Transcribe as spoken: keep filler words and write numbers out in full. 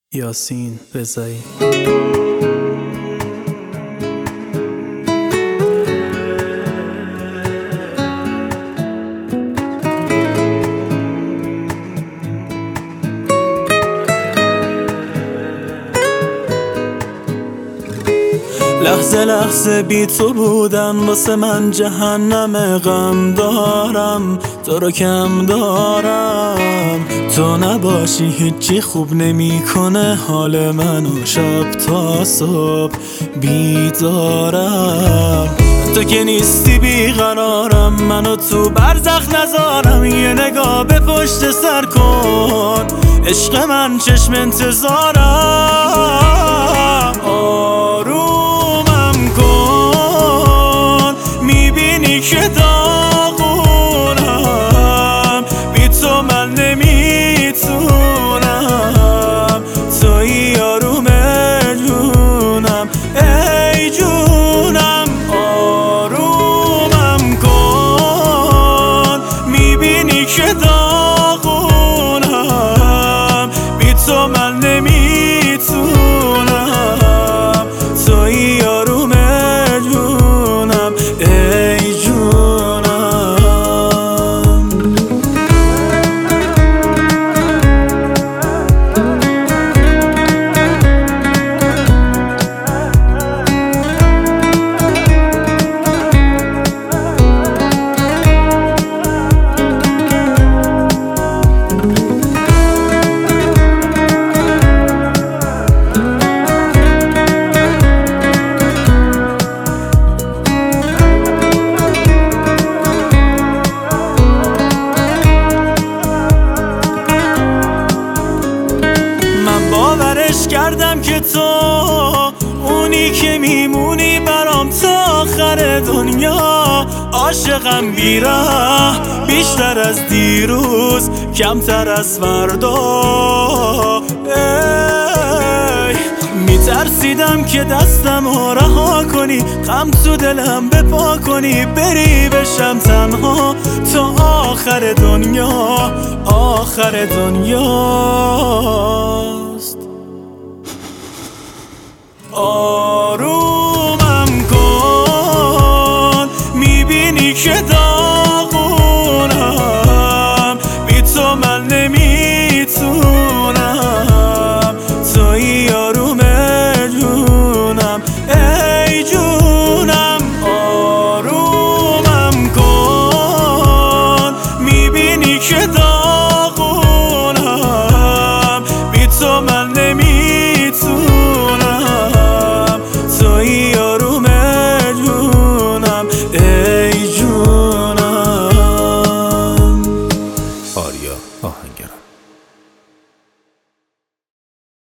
یاسین رضایی. لحظه لحظه بی تو بودن واسه من جهنم، غم دارم تو رو کم دارم. تو نباشی هیچی خوب نمیکنه حال منو، شب تا صبح بیدارم. تو که نیستی بیقرارم، منو تو برزخ نذارم. یه نگاه به پشت سر کن عشق من، چشم انتظارم. آرومم کن میبینی که داغونم، بی تو من نمیتونم. توی آروم جونم ای جونم. آرومم کن میبینی که داغونم، بی تو من نمیتونم. توی آروم جونم ای جونم. باورش کردم که تو اونی که میمونی برام تا آخر دنیا. عاشقم بیره بیشتر از دیروز، کمتر از فردا. میترسیدم که دستم رو رها کنی، غم تو دلم بپا کنی، بری بشم تنها تا آخر دنیا. آخر دنیاست. آرومم کن میبینی که داغونم، بی تو من نمیتونم. توی آروم جونم ای جونم. آرومم کن میبینی که داغونم، بی تو من نمیتونم. توی آروم جونم ای جونم. آریا آهنگرم.